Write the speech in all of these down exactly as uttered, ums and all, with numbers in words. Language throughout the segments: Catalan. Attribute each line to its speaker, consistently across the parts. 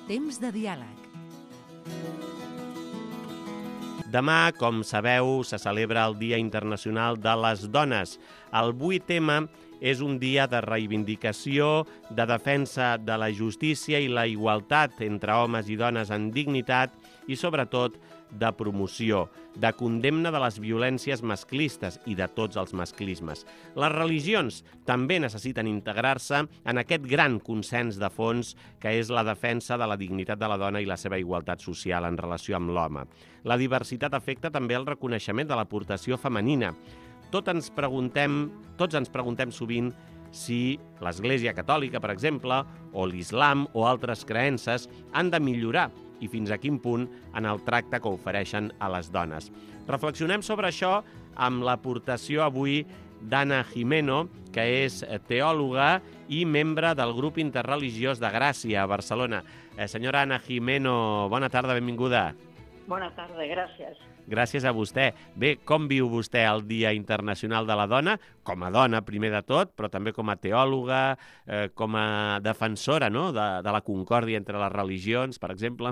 Speaker 1: Temps de diàleg.
Speaker 2: Demà, com sabeu, se celebra el Dia Internacional de les Dones. El vuit ema és un dia de reivindicació, de defensa de la justícia i la igualtat entre homes i dones en dignitat i, sobretot, de promoció, de condemna de les violències masclistes i de tots els masclismes. Les religions també necessiten integrar-se en aquest gran consens de fons que és la defensa de la dignitat de la dona i la seva igualtat social en relació amb l'home. La diversitat afecta també el reconeixement de l'aportació femenina. Tot ens preguntem, tots ens preguntem sovint si l'Església Catòlica, per exemple, o l'Islam o altres creences han de millorar i fins a quin punt en el tracte que ofereixen a les dones. Reflexionem sobre això amb l'aportació avui d'Anna Gimeno, que és teòloga i membre del grup interreligiós de Gràcia a Barcelona. Eh, senyora Anna Gimeno, bona tarda, benvinguda.
Speaker 3: Bona tarda, gràcies.
Speaker 2: Gràcies a vostè. Bé, com viu vostè el Dia Internacional de la Dona? Com a dona, primer de tot, però també com a teòloga, eh, com a defensora, ¿no?, de, de la concòrdia entre les religions, per exemple.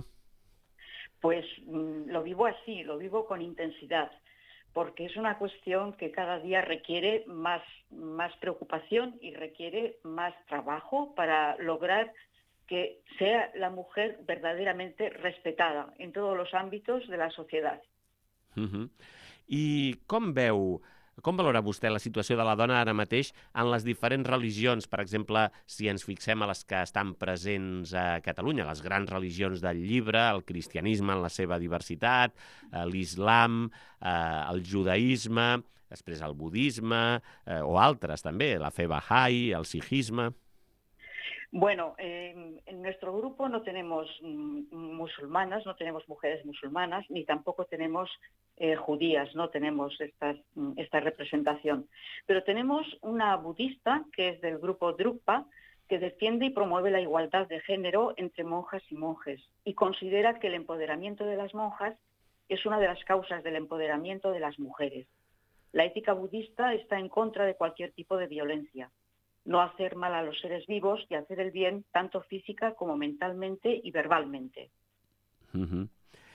Speaker 3: Pues lo vivo así, lo vivo con intensidad, porque es una cuestión que cada día requiere más, más preocupación y requiere más trabajo para lograr que sea la mujer verdaderamente respetada en todos los ámbitos de la sociedad.
Speaker 2: Uh-huh. I com veu, com valora vostè la situació de la dona ara mateix en les diferents religions? Per exemple, si ens fixem a les que estan presents a Catalunya, les grans religions del llibre, el cristianisme en la seva diversitat, l'islam, el judaïsme, després el budisme, o altres també, la fe Bahá'í, el sijisme.
Speaker 3: Bueno, eh, en nuestro grupo no tenemos mm, musulmanas, no tenemos mujeres musulmanas, ni tampoco tenemos eh, judías, no tenemos estas, esta representación. Pero tenemos una budista, que es del grupo Drukpa, que defiende y promueve la igualdad de género entre monjas y monjes, y considera que el empoderamiento de las monjas es una de las causas del empoderamiento de las mujeres. La ética budista está en contra de cualquier tipo de violencia. No hacer mal a los seres vivos y hacer el bien tanto física como mentalmente y verbalmente.
Speaker 2: Uh-huh.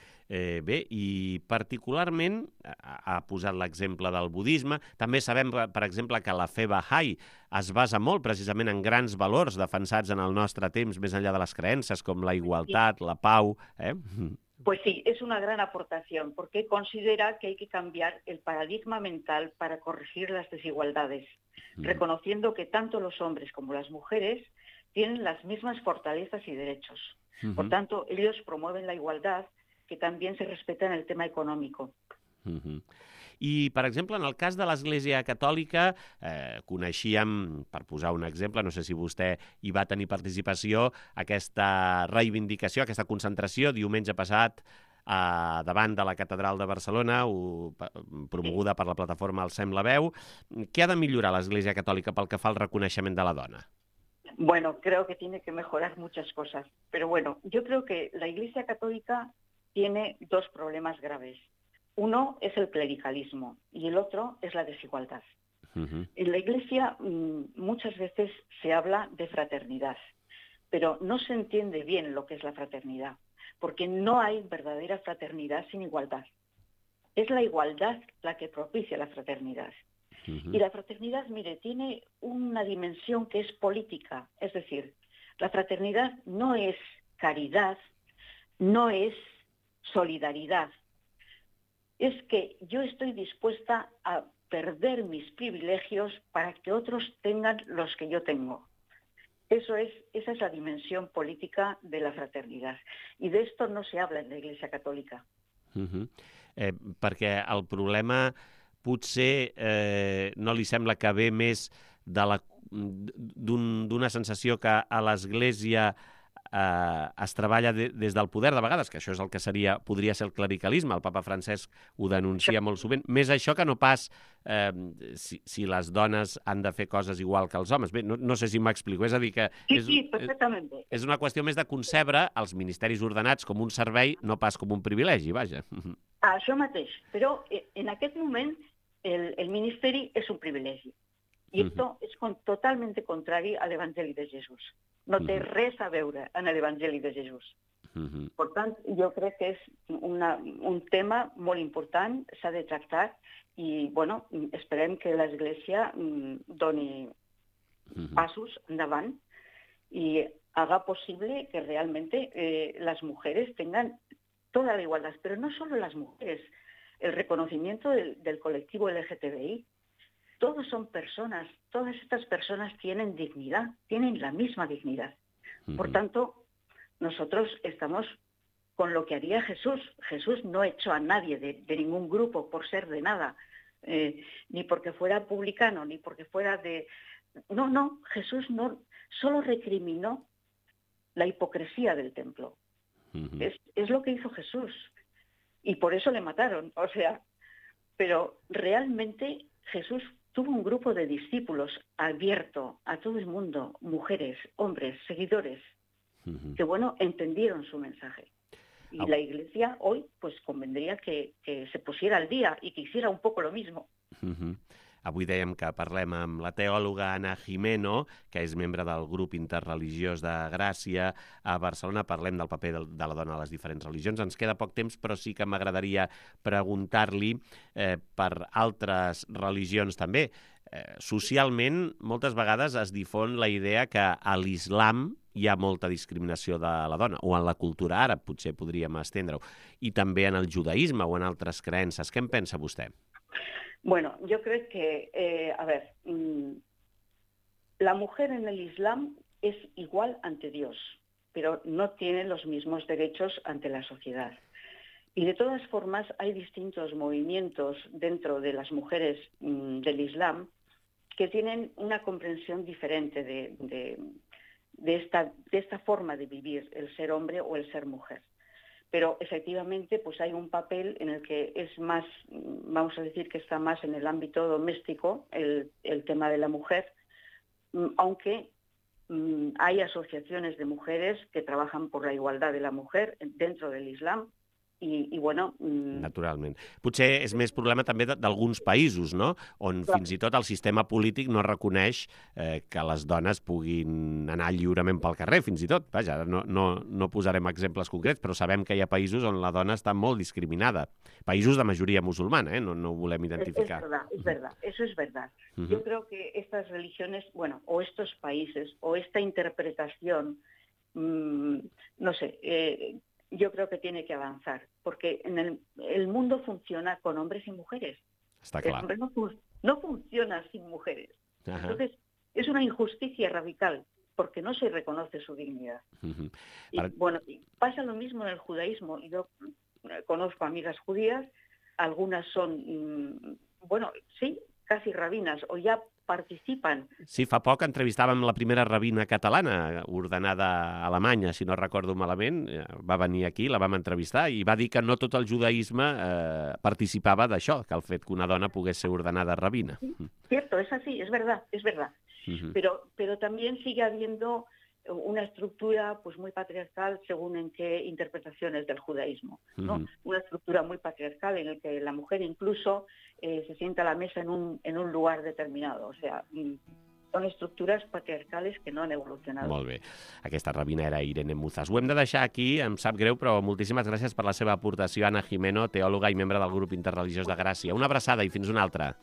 Speaker 2: eh, bé, i particularment, ha, ha posat l'exemple del budisme, també sabem, per exemple, que la fe Bahá'í es basa molt precisament en grans valors defensats en el nostre temps, més enllà de les creences, com la igualtat, la pau... Eh?
Speaker 3: Pues sí, es una gran aportación, porque considera que hay que cambiar el paradigma mental para corregir las desigualdades, mm. reconociendo que tanto los hombres como las mujeres tienen las mismas fortalezas y derechos. Mm-hmm. Por tanto, ellos promueven la igualdad, que también se respeta en el tema económico.
Speaker 2: Mm-hmm. I, per exemple, en el cas de l'Església Catòlica, eh, coneixíem, per posar un exemple, no sé si vostè hi va tenir participació, aquesta reivindicació, aquesta concentració diumenge passat eh, davant de la Catedral de Barcelona, o, promoguda per la plataforma Alcem la Veu. Què ha de millorar l'Església Catòlica pel que fa al reconeixement de la dona?
Speaker 3: Bueno, creo que tiene que mejorar muchas cosas, pero bueno, yo creo que la Iglesia Católica tiene dos problemas graves. Uno es el clericalismo y el otro es la desigualdad. Uh-huh. En la Iglesia muchas veces se habla de fraternidad, pero no se entiende bien lo que es la fraternidad, porque no hay verdadera fraternidad sin igualdad. Es la igualdad la que propicia la fraternidad. Uh-huh. Y la fraternidad, mire, tiene una dimensión que es política, es decir, la fraternidad no es caridad, no es solidaridad. Es que yo estoy dispuesta a perder mis privilegios para que otros tengan los que yo tengo. Eso es, esa es la dimensión política de la fraternidad. Y de esto no se habla en la Iglesia Catòlica.
Speaker 2: Uh-huh. eh, perquè el problema potser eh, no li sembla que ve més de la, d'un, d'una sensació que a l'Església Eh, es treballa de, des del poder de vegades, que això és el que seria, podria ser el clericalisme, el papa Francesc ho denuncia molt sovint, més això que no pas eh, si, si les dones han de fer coses igual que els homes. Bé, no, no sé si m'explico, és a dir que
Speaker 3: sí,
Speaker 2: és,
Speaker 3: sí, perfectamente.
Speaker 2: és una qüestió més de concebre els ministeris ordenats com un servei, no pas com un privilegi, vaja.
Speaker 3: Això mateix, però en aquest moment el, el ministeri és un privilegi. I això és con, totalment contrari a l'Evangeli de Jesús. No té res a veure en l'Evangeli de Jesús.
Speaker 2: Uh-huh.
Speaker 3: Per tant, jo crec que és una, un tema molt important, s'ha de tractar i, bueno, esperem que l'Església doni uh-huh. passos endavant y haga posible que realmente eh, las mujeres tengan toda la igualdad, pero no solo las mujeres, el reconocimiento del, del colectivo L G T B I. Todos son personas, todas estas personas tienen dignidad, tienen la misma dignidad. Uh-huh. Por tanto, nosotros estamos con lo que haría Jesús. Jesús no echó a nadie de, de ningún grupo por ser de nada, eh, ni porque fuera publicano, ni porque fuera de... No, no, Jesús no, solo recriminó la hipocresía del templo. Uh-huh. Es, es lo que hizo Jesús. Y por eso le mataron, o sea, pero realmente Jesús tuvo un grupo de discípulos abierto a todo el mundo, mujeres, hombres, seguidores, uh-huh. que, bueno, entendieron su mensaje. Y oh. la Iglesia hoy, pues, convendría que, que se pusiera al día y que hiciera un poco lo mismo.
Speaker 2: Uh-huh. Avui dèiem que parlem amb la teòloga Ana Gimeno, que és membre del grup interreligiós de Gràcia a Barcelona. Parlem del paper de la dona a les diferents religions. Ens queda poc temps, però sí que m'agradaria preguntar-li eh, per altres religions també. Eh, socialment, moltes vegades es difon la idea que a l'islam hi ha molta discriminació de la dona, o en la cultura àrab, potser podríem estendre-ho, i també en el judaïsme o en altres creences. Què en pensa vostè?
Speaker 3: Bueno, yo creo que, eh, a ver, mmm, la mujer en el Islam es igual ante Dios, pero no tiene los mismos derechos ante la sociedad. Y de todas formas hay distintos movimientos dentro de las mujeres mmm, del Islam que tienen una comprensión diferente de, de, de, esta, de esta forma de vivir el ser hombre o el ser mujer. Pero efectivamente pues hay un papel en el que es más, vamos a decir que está más en el ámbito doméstico, el, el tema de la mujer, aunque mmm, hay asociaciones de mujeres que trabajan por la igualdad de la mujer dentro del Islam. I, i bueno...
Speaker 2: Naturalment. Potser és més problema també d'alguns països, no? On clar. Fins i tot el sistema polític no reconeix eh, que les dones puguin anar lliurement pel carrer, fins i tot. Vaja, no, no, no posarem exemples concrets, però sabem que hi ha països on la dona està molt discriminada. Països de majoria musulmana, ¿eh? No, no ho volem identificar.
Speaker 3: Es verdad, es verdad, eso es verdad. Uh-huh. Yo creo que estas religiones, bueno, o estos países, o esta interpretación, mmm, no sé... Eh, yo creo que tiene que avanzar, porque en el, el mundo funciona con hombres y mujeres.
Speaker 2: Está claro.
Speaker 3: El hombre no, no funciona sin mujeres. Ajá. Entonces, es una injusticia radical, porque no se reconoce su dignidad. Uh-huh. Y, Para... bueno, pasa lo mismo en el judaísmo. Yo conozco amigas judías, algunas son, bueno, sí, casi rabinas, o ya participen.
Speaker 2: Sí, fa poc entrevistàvem la primera rabina catalana, ordenada a Alemanya, si no recordo malament. Va venir aquí, la vam entrevistar, i va dir que no tot el judaïsme eh, participava d'això, que el fet que una dona pogués ser ordenada rabina.
Speaker 3: Sí, cierto, es así, es verdad, es verdad. Uh-huh. Pero, pero también sigue habiendo una estructura pues muy patriarcal según en qué interpretaciones del judaísmo, ¿no? Uh-huh. Una estructura muy patriarcal en la que la mujer incluso eh, se sienta a la mesa en un, en un lugar determinado. O sea, son estructures patriarcals que no han evolucionat.
Speaker 2: Molt bé. Aquesta rabina era Irene Muzas. Ho hem de deixar aquí, em sap greu, però moltíssimes gràcies per la seva aportació, Ana Gimeno, teòloga i membre del grup interreligiós de Gràcia. Una abraçada i fins una altra.